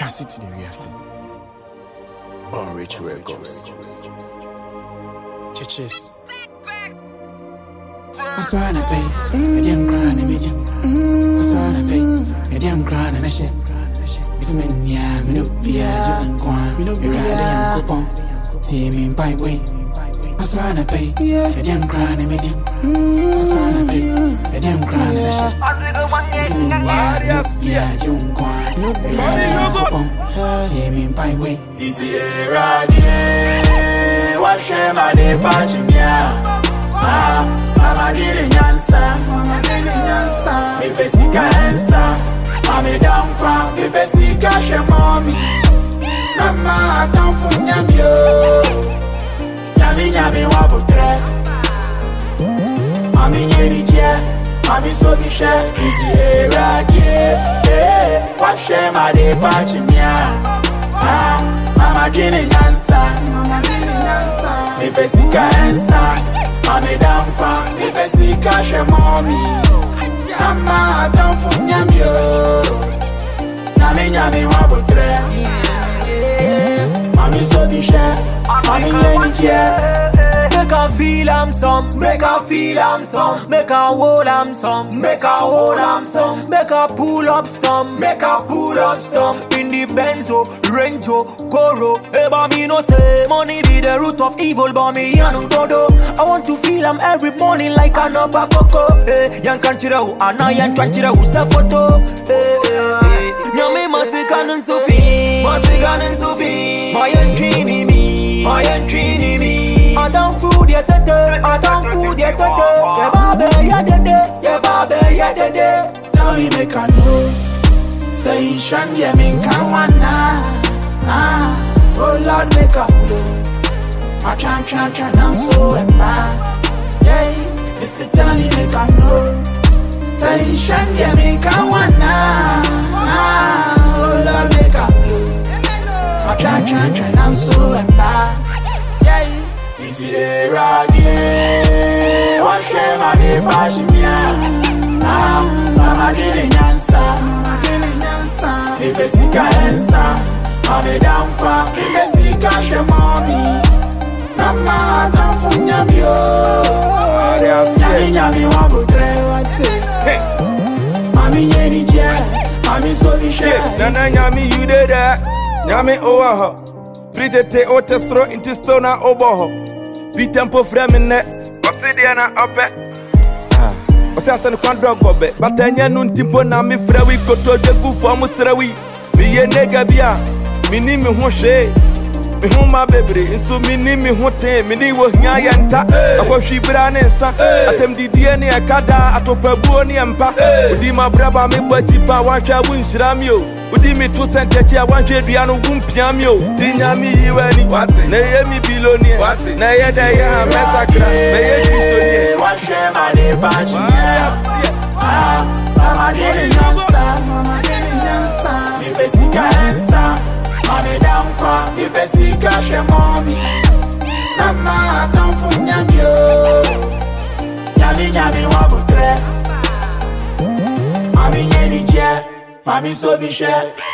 trust it to the real scene. On Rich Records. Churches. I swear I pay, I didn't cry and I swear I pay, I didn't cry and I shit. It's me, yeah, me no be a joke, me no be a coupon. See me in pipe way. I swear I pay, I didn't cry and I swear I pay, I didn't cry and I shit. It's me, yeah, me no be a joke, me no be a coupon. See me in pipe way. It's a radio. What shame I did patch me. Mama dili nyansa, mi pesika ensa, mami dampa, mi pesika she mommy. Mama atamfu nyamyo, nyami wabutre. Mami nyeri je, mami sobi she, iti eradie. Washe ma de pachi mia, mama dili nyansa, mi pesika ensa. Mami dampa, mi pesika she mommy. Mama atamfu nyamyo, nyami wabutre. Mami sobi she, mami nyeni je. Make her feel am some, make her feel am some, make her hold am some, make her hold am some, make her pull up some, make her pull up some. In the Benzo, Range-o, Goro, eba me no say money be the root of evil, but me yanu dodo. I want to feel am every morning like an upper coco. Yan kanchira hu ana yan kanchira hu sa photo. Nyame masikanan sufi, masikanan sufi. Mayan trini mi, mayan trini mi. I don't food yet today, I don't food yet today. Yeah, baby, yeah, dede, yeah, baby, yeah, dede. Tell me make I know. Say you shan yeah, me can wanna. Oh Lord, make up blow. I try, now so and bad. Yeah, Mr. Tell me make I know. Say you shan yeah, me can wanna. Oh Lord, make up blow. I try, now so and bad. Yeah. It's a radio. What shame I did patch me. Mama dili nyansa, mi pesika ensa. Mami dampa, mi pesika she mommy. Mama atamfu nyamyo, nyami wabutre. Mami nyeni je, mami sobi she. Nana nyami you did that. Nyami owa ho. Pretete o tesro inti stona oboho. Bi tempo fremine. Obsidiana ope. Ose asen kwandro gobe. Batanya nun timpo na mi frewi koto jeku fomu srewi. Mi ye nega bia. Mini mi ho hwe. Mi ho ma bebre. Nso mini mi ho te. Mini wo hia yenta. Akwahwi bra ne nsa. Atem didie ne akada. Atopabuo ne empa. Odi ma braba me gbatipa wanhwa wunhyira mi o. Udi mi to senteti a wanhwe dua no wumpia mi o. Tinyami yiwani. Na ye mi bilonie. Na ye da ye ha mesakra. Na ye kristonie. Washe ma de patch me. Mama dili nyansa, mi pesika ensa. Mami dampa, mi pesika she mommy. Mama atamfu nyamyo, nyami wabutre. Mami nyeni je, mami sobi she.